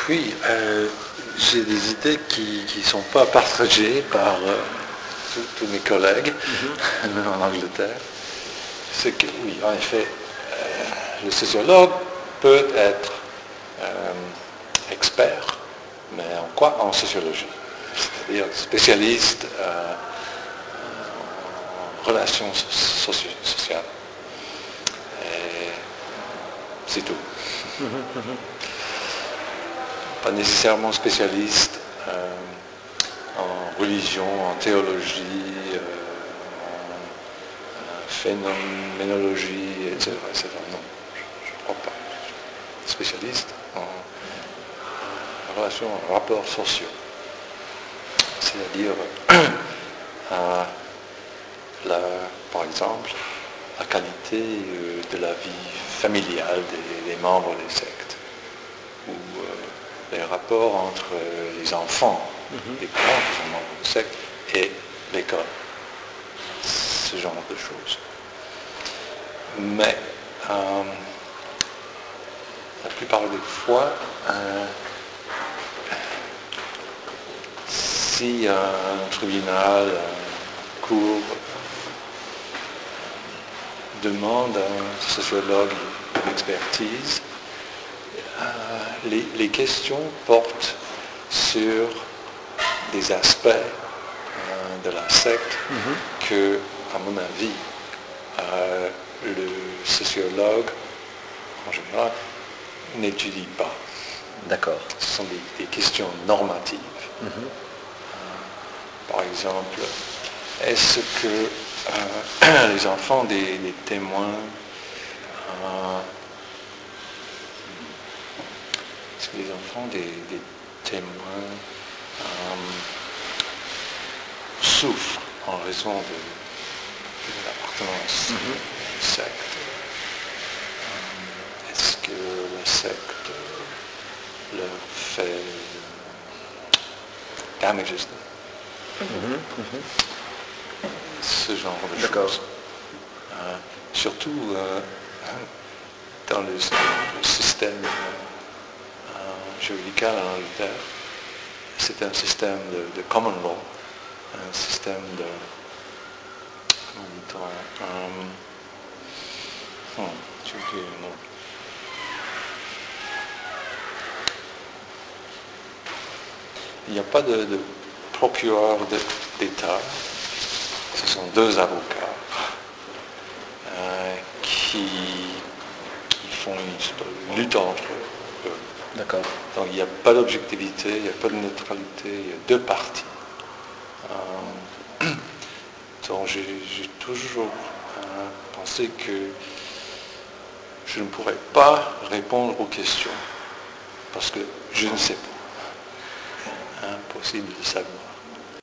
Oui, j'ai des idées qui ne sont pas partagées par tous mes collègues, même en Angleterre. C'est que, oui, en effet, le sociologue peut être expert, mais en quoi? En sociologie. C'est-à-dire spécialiste en relations sociales. Et c'est tout. Pas nécessairement spécialiste en religion, en théologie, en phénoménologie, etc. Non, je ne crois pas. Spécialiste en relations, en rapports sociaux. C'est-à-dire, par exemple, la qualité de la vie familiale des membres des sectes, ou les rapports entre les enfants, les parents qui sont membres de secte, et l'école. Ce genre de choses. Mais la plupart des fois, si un tribunal, un cour demande à un sociologue une expertise, les questions portent sur des aspects de la secte que, à mon avis, le sociologue, en général, n'étudie pas. D'accord. Ce sont des questions normatives. Par exemple, est-ce que les enfants des témoins, est-ce que les enfants des témoins souffrent en raison de l'appartenance à une secte? Est-ce que la secte leur fait damages ce genre de choses. Surtout dans le système juridical en Angleterre, c'est un système de common law, un système de... Il n'y a pas de procureur d'État. Ce sont deux avocats qui font une lutte entre eux. D'accord. Donc il n'y a pas d'objectivité, il n'y a pas de neutralité, il y a deux parties. Donc j'ai toujours pensé que je ne pourrais pas répondre aux questions parce que je ne sais pas. Impossible de savoir.